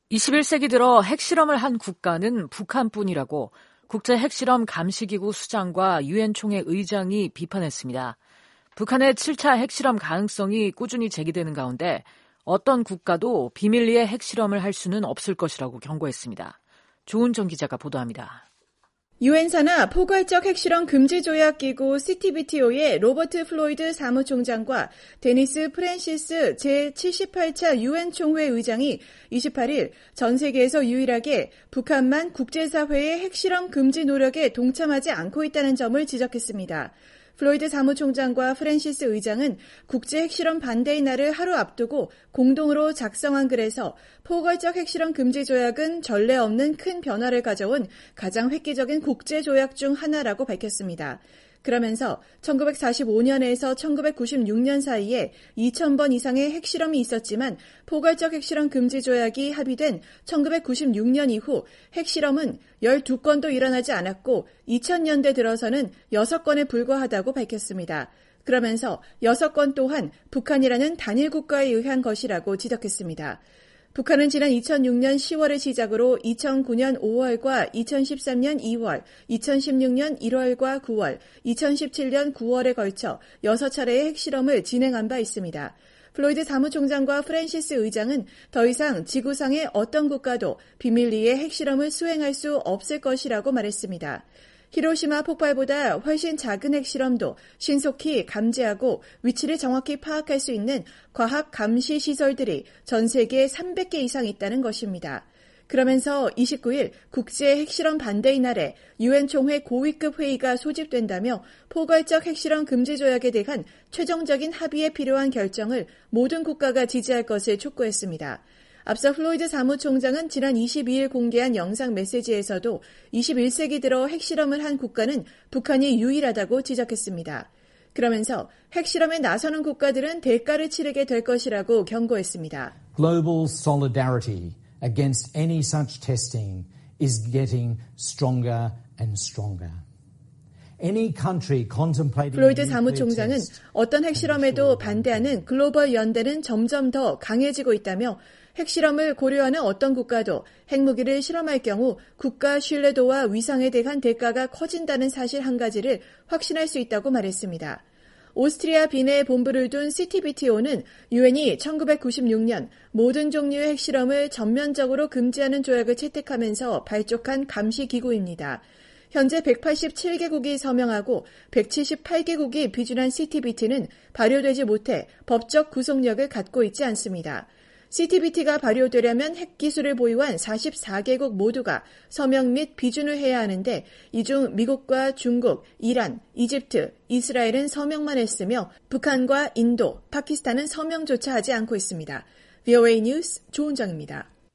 21세기 들어 핵실험을 한 국가는 북한뿐이라고 국제 핵실험 감시기구 수장과 유엔 총회 의장이 비판했습니다. 북한의 7차 핵실험 가능성이 꾸준히 제기되는 가운데 어떤 국가도 비밀리에 핵실험을 할 수는 없을 것이라고 경고했습니다. 조은정 기자가 보도합니다. 유엔 산하 포괄적 핵실험 금지 조약 기구 CTBTO의 로버트 플로이드 사무총장과 데니스 프랜시스 제78차 유엔 총회 의장이 28일 전 세계에서 유일하게 북한만 국제사회의 핵실험 금지 노력에 동참하지 않고 있다는 점을 지적했습니다. 플로이드 사무총장과 프랜시스 의장은 국제 핵실험 반대의 날을 하루 앞두고 공동으로 작성한 글에서 포괄적 핵실험 금지 조약은 전례 없는 큰 변화를 가져온 가장 획기적인 국제 조약 중 하나라고 밝혔습니다. 그러면서 1945년에서 1996년 사이에 2,000번 이상의 핵실험이 있었지만 포괄적 핵실험 금지 조약이 합의된 1996년 이후 핵실험은 12건도 일어나지 않았고 2000년대 들어서는 6건에 불과하다고 밝혔습니다. 그러면서 6건 또한 북한이라는 단일 국가에 의한 것이라고 지적했습니다. 북한은 지난 2006년 10월을 시작으로 2009년 5월과 2013년 2월, 2016년 1월과 9월, 2017년 9월에 걸쳐 6차례의 핵실험을 진행한 바 있습니다. 플로이드 사무총장과 프랜시스 의장은 더 이상 지구상의 어떤 국가도 비밀리에 핵실험을 수행할 수 없을 것이라고 말했습니다. 히로시마 폭발보다 훨씬 작은 핵실험도 신속히 감지하고 위치를 정확히 파악할 수 있는 과학 감시 시설들이 전 세계에 300개 이상 있다는 것입니다. 그러면서 29일 국제 핵실험 반대의 날에 유엔 총회 고위급 회의가 소집된다며 포괄적 핵실험 금지 조약에 대한 최종적인 합의에 필요한 결정을 모든 국가가 지지할 것을 촉구했습니다. 앞서 플로이드 사무총장은 지난 22일 공개한 영상 메시지에서도 21세기 들어 핵실험을 한 국가는 북한이 유일하다고 지적했습니다. 그러면서 핵실험에 나서는 국가들은 대가를 치르게 될 것이라고 경고했습니다. Global solidarity against any such testing is getting stronger and stronger. 플로이드 사무총장은 어떤 핵실험에도 반대하는 글로벌 연대는 점점 더 강해지고 있다며 핵실험을 고려하는 어떤 국가도 핵무기를 실험할 경우 국가 신뢰도와 위상에 대한 대가가 커진다는 사실 한 가지를 확신할 수 있다고 말했습니다. 오스트리아 빈에 본부를 둔 CTBTO는 유엔이 1996년 모든 종류의 핵실험을 전면적으로 금지하는 조약을 채택하면서 발족한 감시기구입니다. 현재 187개국이 서명하고 178개국이 비준한 CTBT는 발효되지 못해 법적 구속력을 갖고 있지 않습니다. CTBT가 발효되려면 핵기술을 보유한 44개국 모두가 서명 및 비준을 해야 하는데 이 중 미국과 중국, 이란, 이집트, 이스라엘은 서명만 했으며 북한과 인도, 파키스탄은 서명조차 하지 않고 있습니다. VOA 뉴스 조은정입니다.